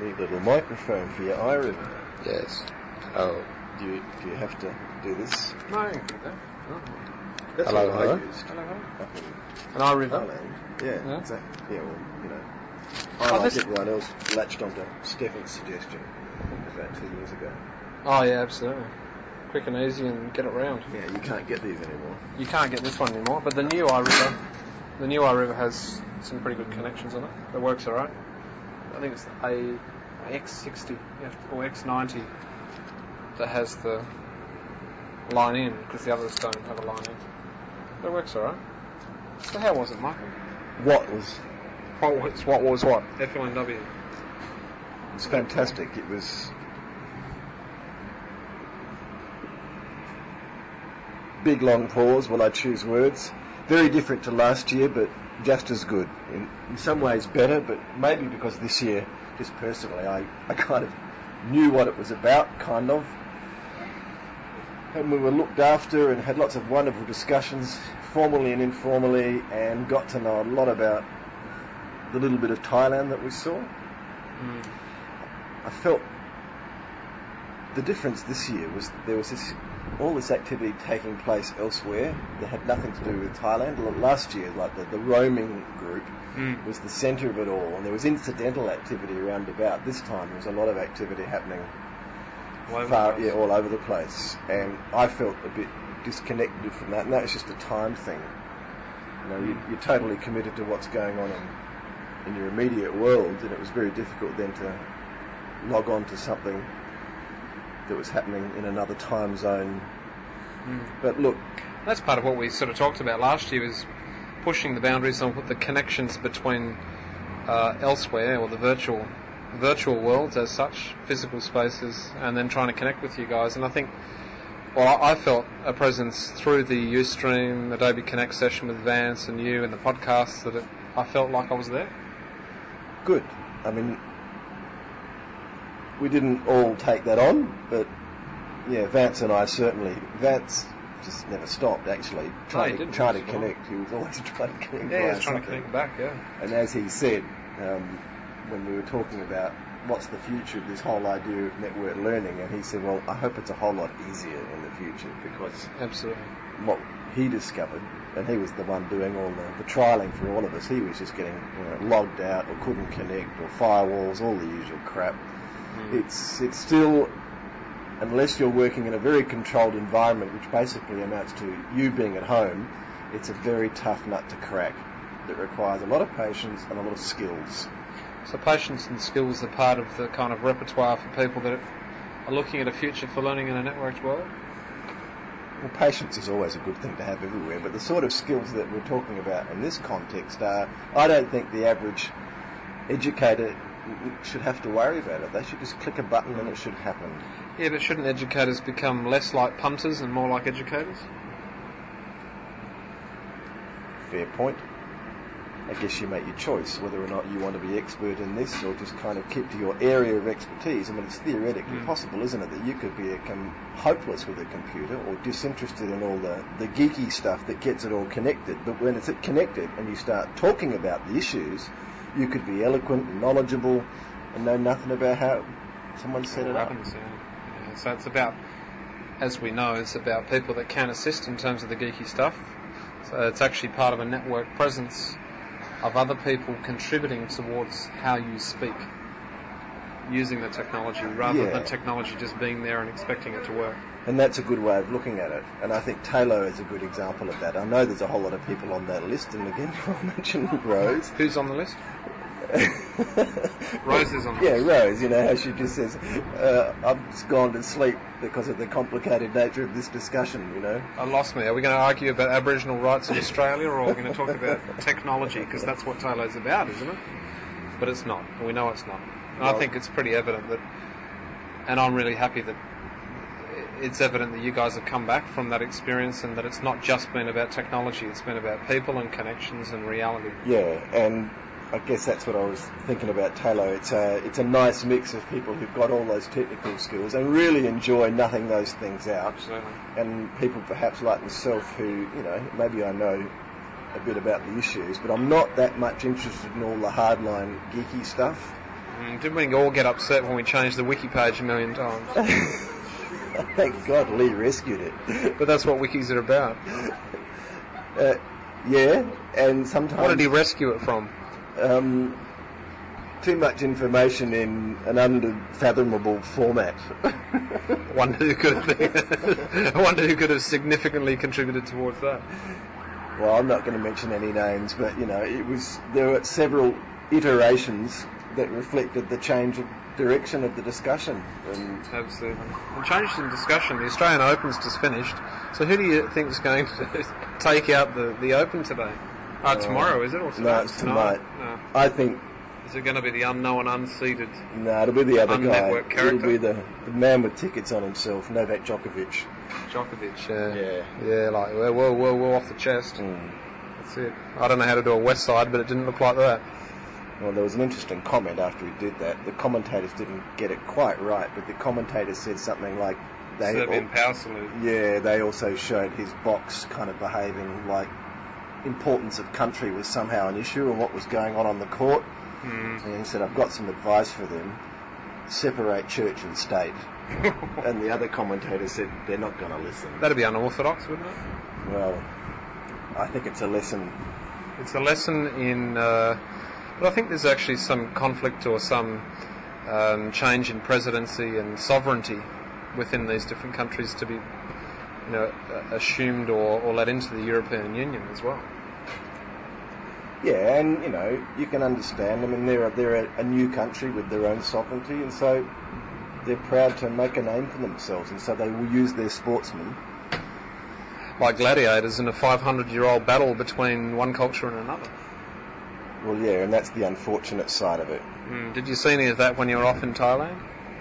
neat little microphone for your iRiver. Yes. Oh. Do you have to do this? No, I can do that. No. That's Hello, what hello. I used. Hello. Up in An iRiver? Thailand. Yeah, exactly. Yeah, well, I like everyone else latched onto Stefan's suggestion about 2 years ago. Oh yeah, absolutely. Quick and easy and get it round. Yeah, you can't get these anymore. You can't get this one anymore, but the new iRiver has some pretty good connections on it. It works alright. I think it's the X60 or X90 that has the line in, because the others don't have a line in. But it works alright. So how was it, Michael? What was What? FLNW. It's fantastic. It was big long pause while I choose words. Very different to last year, but just as good. In some ways better, but maybe because this year, just personally, I kind of knew what it was about, kind of. And we were looked after and had lots of wonderful discussions, formally and informally, and got to know a lot about the little bit of Thailand that we saw. I felt the difference this year was there was all this activity taking place elsewhere that had nothing to do with Thailand. Last year, like the roaming group was the centre of it all, and there was incidental activity around about. This time there was a lot of activity happening all over the place, and I felt a bit disconnected from that, and that was just a time thing. You're totally committed to what's going on in your immediate world, and it was very difficult then to log on to something that was happening in another time zone. But look, that's part of what we sort of talked about last year, was pushing the boundaries on the connections between elsewhere, or the virtual worlds as such, physical spaces, and then trying to connect with you guys. And I think, I felt a presence through the Ustream, Adobe Connect session with Vance and you and the podcasts, that I felt like I was there. Good. I mean, we didn't all take that on, but yeah, Vance and I certainly. Vance just never stopped, actually, trying to connect. He was always trying to connect. Yeah, he was trying to connect back, yeah. And as he said, when we were talking about what's the future of this whole idea of network learning, and he said, well, I hope it's a whole lot easier in the future, because absolutely what he discovered, and he was the one doing all the trialling for all of us, he was just getting logged out or couldn't connect, or firewalls, all the usual crap. It's still, unless you're working in a very controlled environment, which basically amounts to you being at home, it's a very tough nut to crack that requires a lot of patience and a lot of skills. So patience and skills are part of the kind of repertoire for people that are looking at a future for learning in a networked world? Well, patience is always a good thing to have everywhere, but the sort of skills that we're talking about in this context are, I don't think the average educator should have to worry about it. They should just click a button and it should happen. Yeah, but shouldn't educators become less like punters and more like educators? Fair point. I guess you make your choice whether or not you want to be expert in this or just kind of keep to your area of expertise. I mean, it's theoretically possible, isn't it, that you could be hopeless with a computer or disinterested in all the geeky stuff that gets it all connected. But when it's connected and you start talking about the issues, you could be eloquent and knowledgeable and know nothing about how someone set it up. Yeah. So it's about, as we know, it's about people that can assist in terms of the geeky stuff. So it's actually part of a network presence of other people contributing towards how you speak, using the technology rather than technology just being there and expecting it to work. And that's a good way of looking at it. And I think Taylor is a good example of that. I know there's a whole lot of people on that list, and again, I'll mention Rose. Who's on the list? Rose is on the list. Yeah, Rose, how she just says, I've just gone to sleep because of the complicated nature of this discussion, I lost me. Are we going to argue about Aboriginal rights in Australia, or are we going to talk about technology? Because that's what Taylor's about, isn't it? But it's not. We know it's not. And I think it's pretty evident that, and I'm really happy that it's evident that you guys have come back from that experience, and that it's not just been about technology, it's been about people and connections and reality. Yeah, and I guess that's what I was thinking about Taylor. It's a nice mix of people who've got all those technical skills and really enjoy nutting those things out. Absolutely. And people perhaps like myself who, maybe I know a bit about the issues, but I'm not that much interested in all the hardline geeky stuff. Didn't we all get upset when we changed the wiki page a million times? Thank God Lee rescued it. But that's what wikis are about. Yeah, and sometimes... What did he rescue it from? Too much information in an unfathomable format. I wonder who could have significantly contributed towards that. Well, I'm not going to mention any names, but there were several iterations that reflected the change of direction of the discussion. And absolutely. And change in discussion. The Australian Open's just finished. So who do you think is going to take out the Open today? Tomorrow, is it? Or tonight? No, it's tonight. No. I think... Is it going to be the unknown, unseeded? No, it'll be the other guy. Character? It'll be the man with tickets on himself, Novak Djokovic. Yeah, like, we're off the chest. That's it. I don't know how to do a West Side, but it didn't look like that. Well, there was an interesting comment after he did that. The commentators didn't get it quite right, but the commentators said something like... Serbian power salute. Yeah, they also showed his box kind of behaving like importance of country was somehow an issue and what was going on the court. And he said, I've got some advice for them. Separate church and state. And the other commentator said they're not going to listen. That'd be unorthodox, wouldn't it? Well, I think it's a lesson. It's a lesson in... but I think there's actually some conflict or some change in presidency and sovereignty within these different countries to be assumed or let into the European Union as well. Yeah, and you can understand. I mean, they're a new country with their own sovereignty, and so they're proud to make a name for themselves, and so they will use their sportsmen like gladiators in a 500-year-old battle between one culture and another. Well, yeah, and that's the unfortunate side of it. Did you see any of that when you were off in Thailand?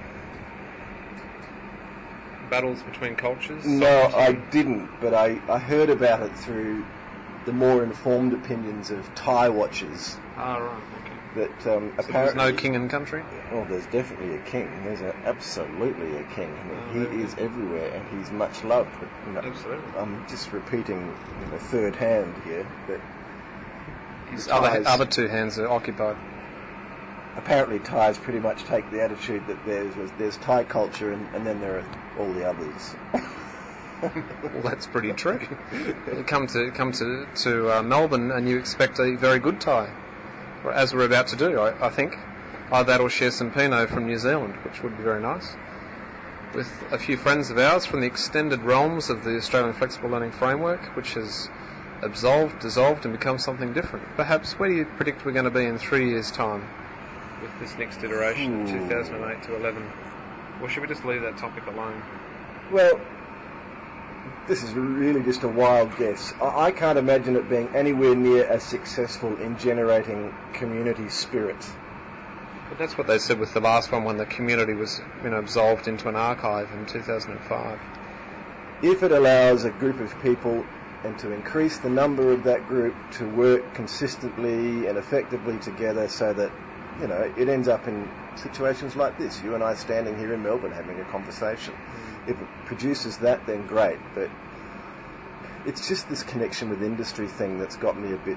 Battles between cultures? No, I didn't, but I heard about it through the more informed opinions of Thai watchers. Ah, right, okay. That so apparently... there's no king in country? Well, there's definitely a king. There's absolutely a king. I mean, he is everywhere, and he's much loved. But, absolutely. I'm just repeating third hand here, but... His other two hands are occupied. Apparently Thais pretty much take the attitude that there's Thai culture and then there are all the others. Well, that's pretty true. Come to Melbourne and you expect a very good Thai, as we're about to do, I think. Either that or share some Pinot from New Zealand, which would be very nice. With a few friends of ours from the extended realms of the Australian Flexible Learning Framework, which has dissolved and become something different. Perhaps, where do you predict we're going to be in 3 years' time with this next iteration, 2008 to 11? Or should we just leave that topic alone? Well, this is really just a wild guess. I can't imagine it being anywhere near as successful in generating community spirit. But that's what they said with the last one when the community was absolved into an archive in 2005. If it allows a group of people and to increase the number of that group to work consistently and effectively together so that, it ends up in situations like this, you and I standing here in Melbourne having a conversation. If it produces that, then great, but it's just this connection with industry thing that's got me a bit,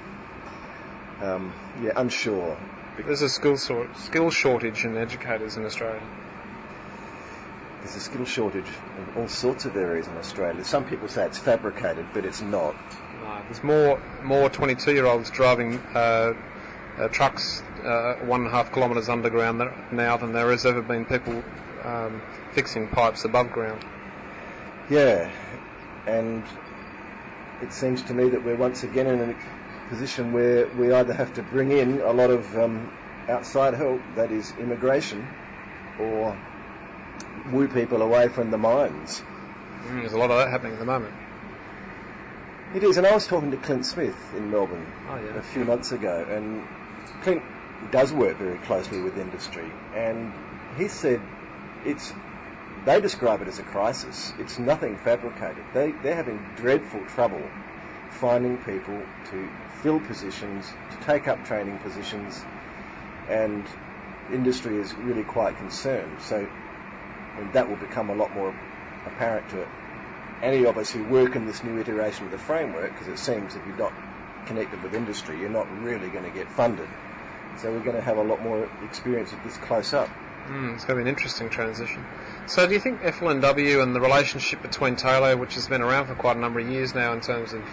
unsure. There's a skill shortage in educators in Australia. There's a skill shortage in all sorts of areas in Australia. Some people say it's fabricated, but it's not. No, there's more 22-year-olds driving trucks 1.5 kilometres underground now than there has ever been people fixing pipes above ground. Yeah, and it seems to me that we're once again in a position where we either have to bring in a lot of outside help, that is immigration, or woo people away from the mines. There's a lot of that happening at the moment. It is, and I was talking to Clint Smith in Melbourne a few months ago, and Clint does work very closely with industry, and he said they describe it as a crisis. It's nothing fabricated. They're having dreadful trouble finding people to fill positions, to take up training positions, and industry is really quite concerned. So that will become a lot more apparent to any of us who work in this new iteration of the framework, because it seems if you're not connected with industry, you're not really going to get funded So we're going to have a lot more experience of this close up. It's going to be an interesting transition. So do you think FLNW and the relationship between Taylor, which has been around for quite a number of years now in terms of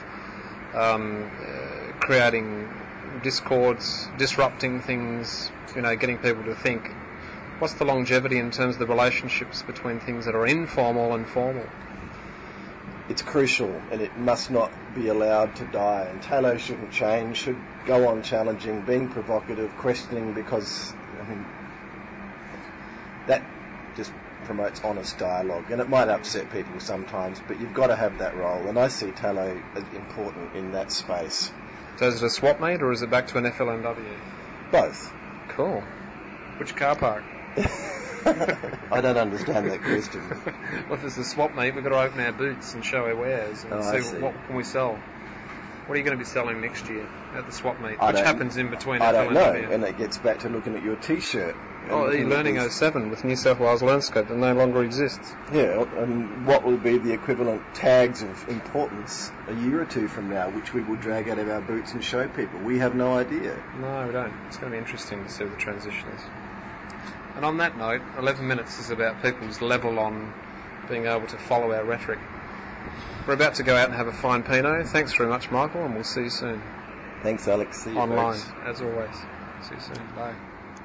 creating discords, disrupting things, getting people to think, what's the longevity in terms of the relationships between things that are informal and formal? It's crucial, and it must not be allowed to die. And Taylor shouldn't change, should go on challenging, being provocative, questioning, because that just promotes honest dialogue, and it might upset people sometimes, but you've got to have that role, and I see Taylor as important in that space. So is it a swap meet, or is it back to an FLNW? Both. Cool. Which car park? I don't understand that question. Well, if there's a swap meet, we've got to open our boots and show our wares and see what can we sell. What are you going to be selling next year at the swap meet? Which happens in between I don't know, FLNW. and it gets back to looking at your T-shirt. E-Learning 07 with New South Wales Landscape that no longer exists. Yeah, and what will be the equivalent tags of importance a year or two from now, which we will drag out of our boots and show people? We have no idea. No, we don't. It's going to be interesting to see what the transition is. And on that note, 11 minutes is about people's level on being able to follow our rhetoric. We're about to go out and have a fine Pinot. Thanks very much, Michael, and we'll see you soon. Thanks, Alex. See you online, folks. as always. See you soon. Bye.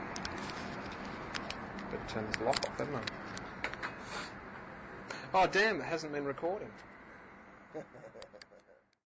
Better turn this lock off, haven't I? Oh, damn, it hasn't been recording.